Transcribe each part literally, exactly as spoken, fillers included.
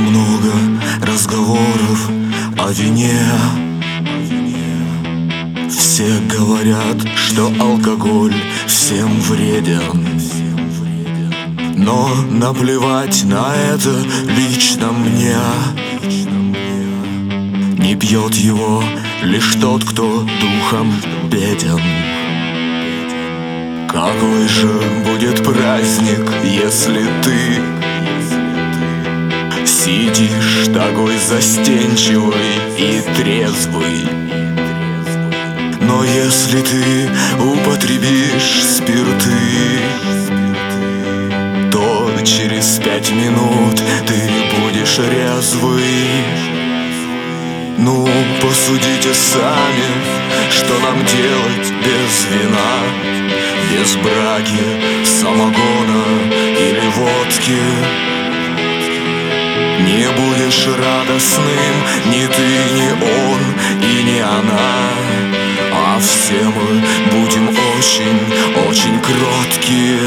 много разговоров о вине. Все говорят, что алкоголь всем вреден, но наплевать на это лично мне. Не пьет его лишь тот, кто духом беден. Какой же будет праздник, если ты сидишь такой застенчивый и трезвый? Но если ты употребишь спирты, то через пять минут ты будешь резвый. Ну, посудите сами, что нам делать без вина, без браги, самогона или водки. Не будешь радостным ни ты, ни он и ни она, а все мы будем очень, очень кроткие.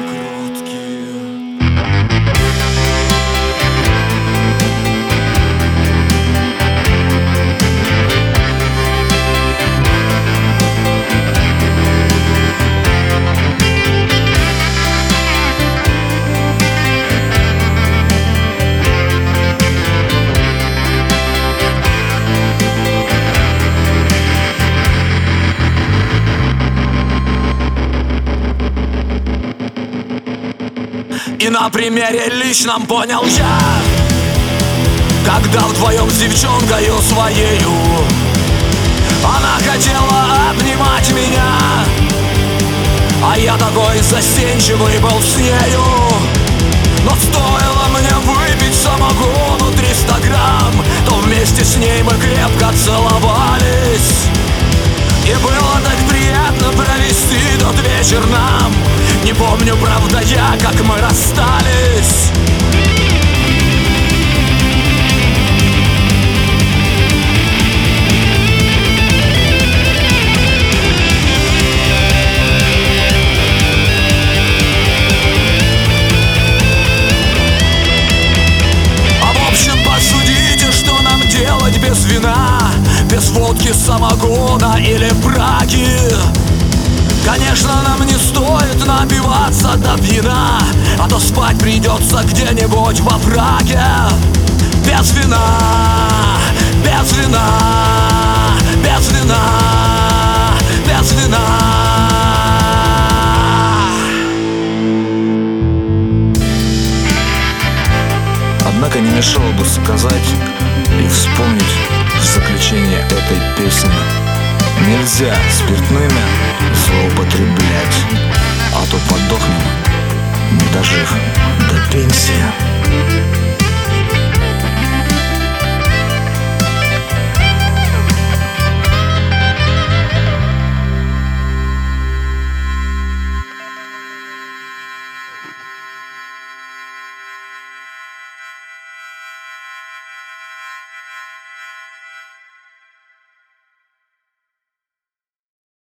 И на примере личном понял я, когда вдвоем с девчонкою своею она хотела обнимать меня, а я такой застенчивый был с нею. Но стоило мне выпить самогону триста грамм, то вместе с ней мы крепко целовались. И было так приятно провести тот вечер нам. Не помню, правда, я, как мы расстались. А в общем, посудите, что нам делать без вина, без водки, самогона или браги. Конечно, нам не стоит напиваться до пьяна, а то спать придется где-нибудь во враге. Без вина, без вина, без вина, без вина. Однако не мешало бы сказать и вспомнить в заключение этой песни: нельзя спиртными злоупотреблять, а то подохнем, не дожив до пенсии.